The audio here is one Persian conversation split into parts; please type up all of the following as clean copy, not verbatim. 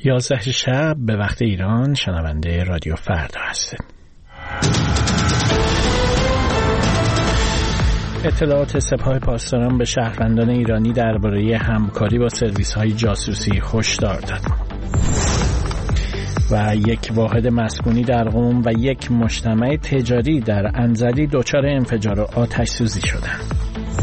11 شب به وقت ایران شنونده رادیو فردا هستید. اطلاعات سپاه پاسداران به شهروندان ایرانی درباره همکاری با سرویس‌های جاسوسی هشدار داد. و یک واحد مسکونی در قم و یک مجتمع تجاری در انزلی دچار انفجار و آتش سوزی شدند.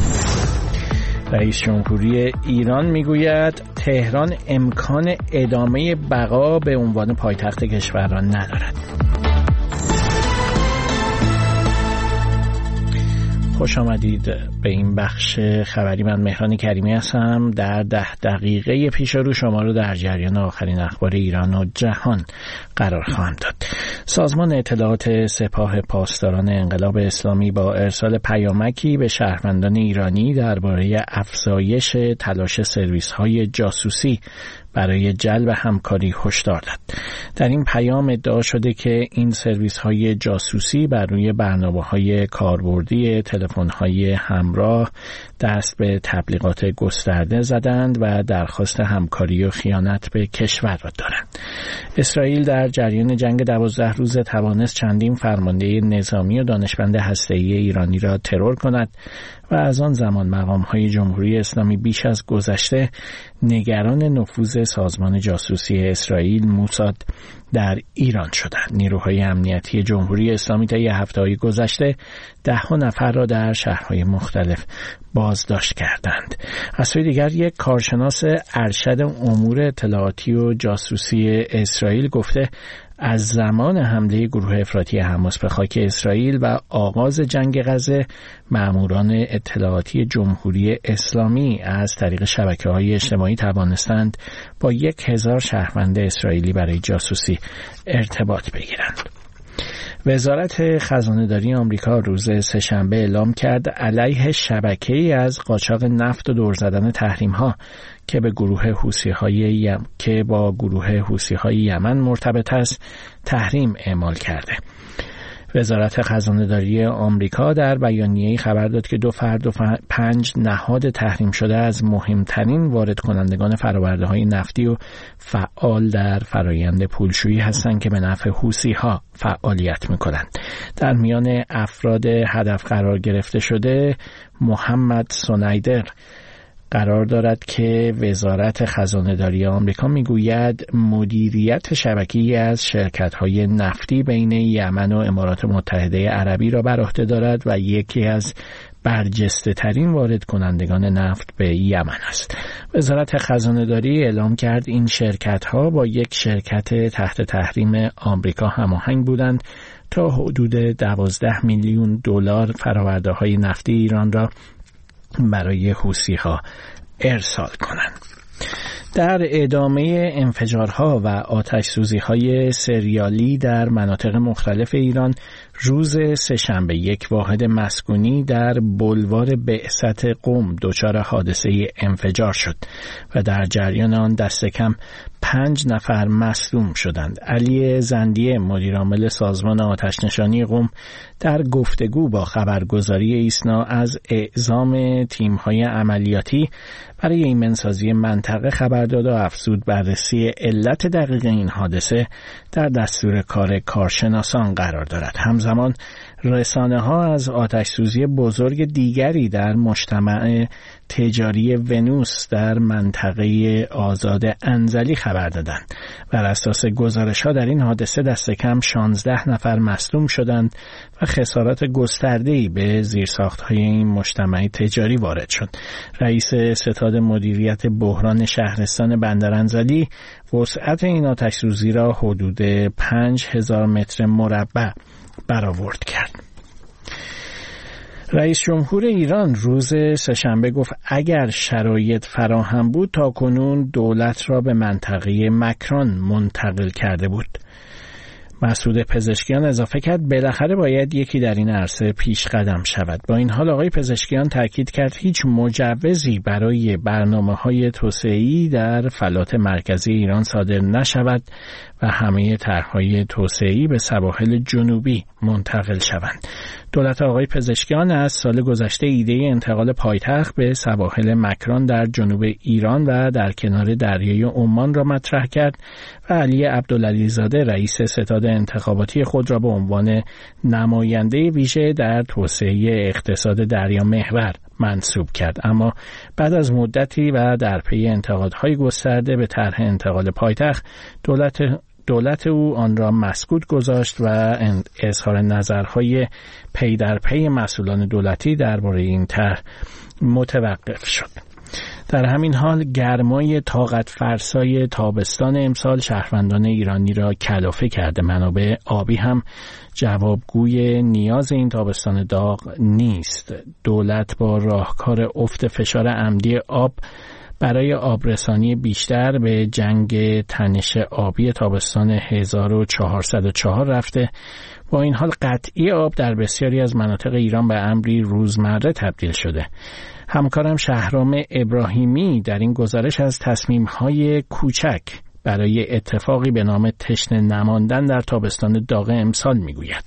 رئیس جمهوری ایران میگوید تهران امکان ادامه بقا به عنوان پایتخت کشور را ندارد. خوش آمدید به این بخش خبری. من مهران کریمی هستم. در 10 دقیقه پیش رو شما رو در جریان آخرین اخبار ایران و جهان قرار خواهم داد. سازمان اطلاعات سپاه پاسداران انقلاب اسلامی با ارسال پیامکی به شهروندان ایرانی درباره افزایش تلاش سرویس‌های جاسوسی برای جلب همکاری هشدار داد. در این پیام ادعا شده که این سرویس‌های جاسوسی بر روی برنامه‌های کاربردی تلفن‌های همراه دست به تبلیغات گسترده زدند و درخواست همکاری و خیانت به کشور را دارند. اسرائیل در جریان جنگ 12 روزه توانست چندین فرمانده نظامی و دانشمند هسته‌ای ایرانی را ترور کند و از آن زمان مقام‌های جمهوری اسلامی بیش از گذشته نگران نفوذ سازمان جاسوسی اسرائیل موساد در ایران شدند. نیروهای امنیتی جمهوری اسلامی طی هفته‌های گذشته 10 نفر را در شهرهای مختلف بازداشت کردند. از سوی دیگر یک کارشناس ارشد امور اطلاعاتی و جاسوسی اسرائیل گفته از زمان حمله گروه افراطی حماس به خاک اسرائیل و آغاز جنگ غزه ماموران اطلاعاتی جمهوری اسلامی از طریق شبکه‌های اجتماعی توانستند با 1000 شهروند اسرائیلی برای جاسوسی ارتباط بگیرند. وزارت خزانه‌داری آمریکا روز سه‌شنبه اعلام کرد علیه شبکه‌ای از قاچاق نفت و دور زدن تحریم‌ها که با گروه حوثی‌های یمن مرتبط است تحریم اعمال کرده. وزارت خزانه‌داری آمریکا در بیانیه‌ای خبر داد که 2 فرد و 5 نهاد تحریم شده از مهمترین وارد کنندگان فرآورده‌های نفتی و فعال در فرایند پولشویی هستند که به نفع حوثی‌ها فعالیت می‌کنند. در میان افراد هدف قرار گرفته شده محمد سونایدر قرار دارد که وزارت خزانه‌داری آمریکا میگوید مدیریت شبکه‌ای از شرکت‌های نفتی بین یمن و امارات متحده عربی را بر عهده دارد و یکی از برجسته‌ترین وارد کنندگان نفت به یمن است. وزارت خزانه‌داری اعلام کرد این شرکت‌ها با یک شرکت تحت تحریم آمریکا هماهنگ بودند تا حدود 12 میلیون دلار فرآورده‌های نفتی ایران را برای حوثی‌ها ارسال کنند. در ادامه انفجارها و آتش‌سوزی‌های سریالی در مناطق مختلف ایران روز سه‌شنبه یک واحد مسکونی در بولوار بعثت قم دچار حادثه انفجار شد و در جریان آن دست کم 5 نفر مصدوم شدند. علی زندیه مدیرعامل سازمان آتش‌نشانی قم در گفتگو با خبرگزاری ایسنا از اعزام تیم‌های عملیاتی برای ایمنسازی منطقه خبر داد و افزود بررسی علت دقیق این حادثه در دستور کار کارشناسان قرار دارد. همزمان رسانه‌ها از آتش‌سوزی بزرگ دیگری در مجتمع تجاری ونوس در منطقه آزاد انزلی خبر دادند. بر اساس گزارش‌ها در این حادثه دست کم 16 نفر مصدوم شدند و خسارات گسترده‌ای به زیرساخت‌های این مجتمع تجاری وارد شد. رئیس ستاد مدیریت بحران شهرستان بندرانزلی وسعت این آتش‌سوزی را حدود 5000 متر مربع برآورد کرد. رئیس جمهور ایران روز سه‌شنبه گفت اگر شرایط فراهم بود تاکنون دولت را به منطقه مکران منتقل کرده بود. مسعود پزشکیان اضافه کرد بالاخره باید یکی در این عرصه پیش قدم شود. با این حال آقای پزشکیان تاکید کرد هیچ مجوزی برای برنامه‌های توسعه‌ای در فلات مرکزی ایران صادر نشود و همه طرح‌های توسعه‌ای به سواحل جنوبی منتقل شوند. دولت آقای پزشکیان از سال گذشته ایده انتقال پایتخت به سواحل مکران در جنوب ایران و در کنار دریای عمان را مطرح کرد و علی عبدالعلیزاده رئیس ستاد انتخاباتی خود را به عنوان نماینده ویژه در توسعه اقتصاد دریا محور منصوب کرد. اما بعد از مدتی و در پی انتقادهای گسترده به طرح انتقال پایتخت، دولت او آن را مسکوت گذاشت و اظهار نظرهای پی در پی مسئولان دولتی درباره این طرح متوقف شد. در همین حال گرمای طاقت فرسای تابستان امسال شهروندان ایرانی را کلافه کرده. منابع آبی هم جوابگوی نیاز این تابستان داغ نیست. دولت با راهکار افت فشار عمدی آب برای آبرسانی بیشتر به جنگ تنش آبی تابستان 1404 رفته. با این حال قطعی آب در بسیاری از مناطق ایران به امری روزمره تبدیل شده. همکارم شهرام ابراهیمی در این گزارش از تصمیم‌های کوچک برای اتفاقی به نام تشنه نماندن در تابستان داغ امسال میگوید.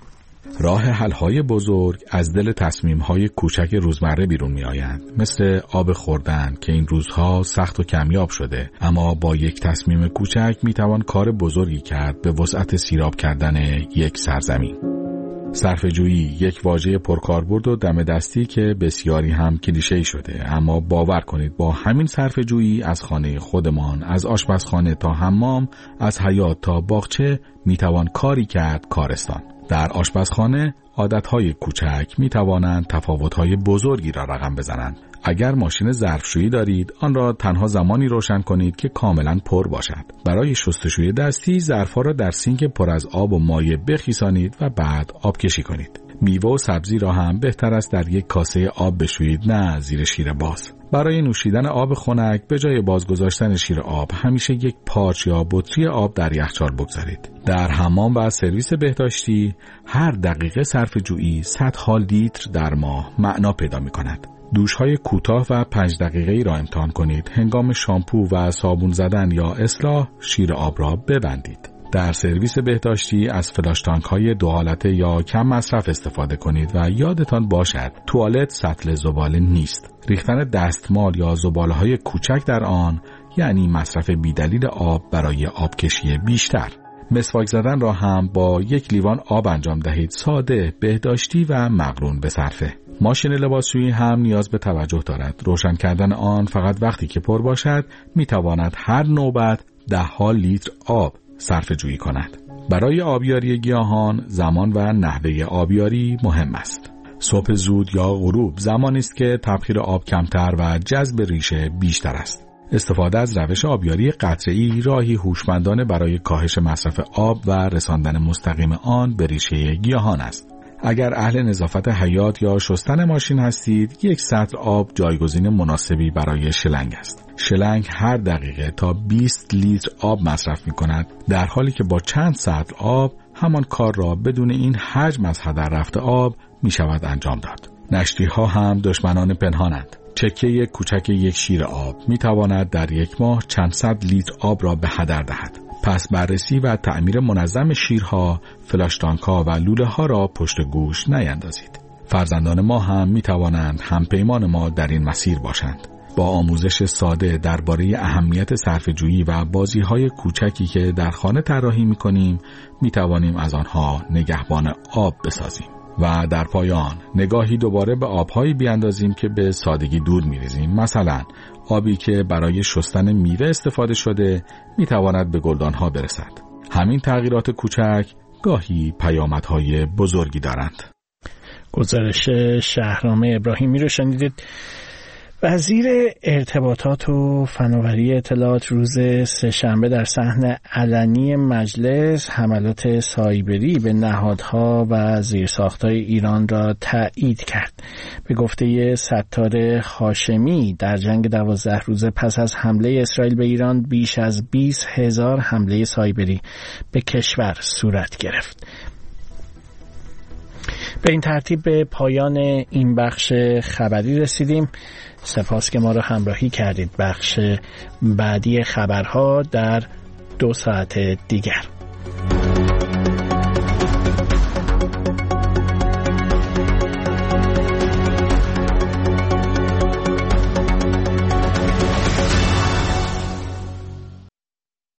راه حل‌های بزرگ از دل تصمیم‌های کوچک روزمره بیرون می‌آیند، مثل آب خوردن که این روزها سخت و کمیاب شده، اما با یک تصمیم کوچک می‌توان کار بزرگی کرد به وسعت سیراب کردن یک سرزمین. صرفه‌جویی یک واژه پرکاربرد و دم دستی که بسیاری هم کلیشه‌ای شده، اما باور کنید با همین صرفه‌جویی از خانه خودمان، از آشپزخانه تا حمام، از حیاط تا باغچه می‌توان کاری کرد کارستان. در آشپزخانه عادتهای کوچک می توانند تفاوتهای بزرگی را رقم بزنند. اگر ماشین ظرفشویی دارید، آن را تنها زمانی روشن کنید که کاملا پر باشد. برای شستشوی دستی، ظرفها را در سینک پر از آب و مایع بخیسانید و بعد آب کشی کنید. میوه و سبزی را هم بهتر است در یک کاسه آب بشویید، نه زیر شیر باز. برای نوشیدن آب خنک به جای بازگذاشتن شیر آب همیشه یک پارچ یا بطری آب در یخچال بگذارید. در حمام و سرویس بهداشتی هر دقیقه صرفه‌جویی صدها لیتر در ماه معنا پیدا می‌کند. دوش‌های کوتاه و 5 دقیقه‌ای را امتحان کنید. هنگام شامپو و صابون زدن یا اصلاح شیر آب را ببندید. در سرویس بهداشتی از فلاش تانک‌های 2 حالته یا کم مصرف استفاده کنید و یادتان باشد توالت سطل زباله نیست. ریختن دستمال یا زباله‌های کوچک در آن یعنی مصرف بیدلیل آب برای آبکشی بیشتر. مسواک زدن را هم با 1 لیوان آب انجام دهید. ساده، بهداشتی و مقرون به صرفه. ماشین لباسشویی هم نیاز به توجه دارد. روشن کردن آن فقط وقتی که پر باشد می‌تواند هر نوبت 10 لیتر آب صرفه‌جویی کند. برای آبیاری گیاهان زمان و نحوه آبیاری مهم است. صبح زود یا غروب زمانی است که تبخیر آب کمتر و جذب ریشه بیشتر است. استفاده از روش آبیاری قطره‌ای راهی هوشمندانه برای کاهش مصرف آب و رساندن مستقیم آن به ریشه گیاهان است. اگر اهل نظافت حیاط یا شستن ماشین هستید، 1 سطل آب جایگزین مناسبی برای شلنگ است. شلنگ هر دقیقه تا 20 لیتر آب مصرف می کند، در حالی که با چند سطل آب همان کار را بدون این حجم از هدر رفته آب می شود انجام داد. نشتی ها هم دشمنان پنهانند. چکه کوچک 1 شیر آب می تواند در 1 ماه چند صد لیتر آب را به هدر دهد. پس بررسی و تعمیر منظم شیرها، فلاشتانک‌ها و لوله‌ها را پشت گوش نیندازید. فرزندان ما هم می توانند همپیمان ما در این مسیر باشند. با آموزش ساده درباره اهمیت صرفه‌جویی و بازی‌های کوچکی که در خانه طراحی می‌کنیم، می‌توانیم از آنها نگهبان آب بسازیم. و در پایان نگاهی دوباره به آب‌هایی بیاندازیم که به سادگی دور می‌ریزیم. مثلا آبی که برای شستن میوه استفاده شده می‌تواند به گلدان‌ها برسد. همین تغییرات کوچک گاهی پیامدهای بزرگی دارند. گزارش شهرام ابراهیمی رو شنیدید. وزیر ارتباطات و فناوری اطلاعات روز سه‌شنبه در صحن علنی مجلس حملات سایبری به نهادها و زیرساخت‌های ایران را تایید کرد. به گفته ستار هاشمی در جنگ 12 روزه پس از حمله اسرائیل به ایران بیش از 20,000 حمله سایبری به کشور صورت گرفت. به این ترتیب به پایان این بخش خبری رسیدیم. سپاس که ما را همراهی کردید. بخش بعدی خبرها در 2 ساعت دیگر.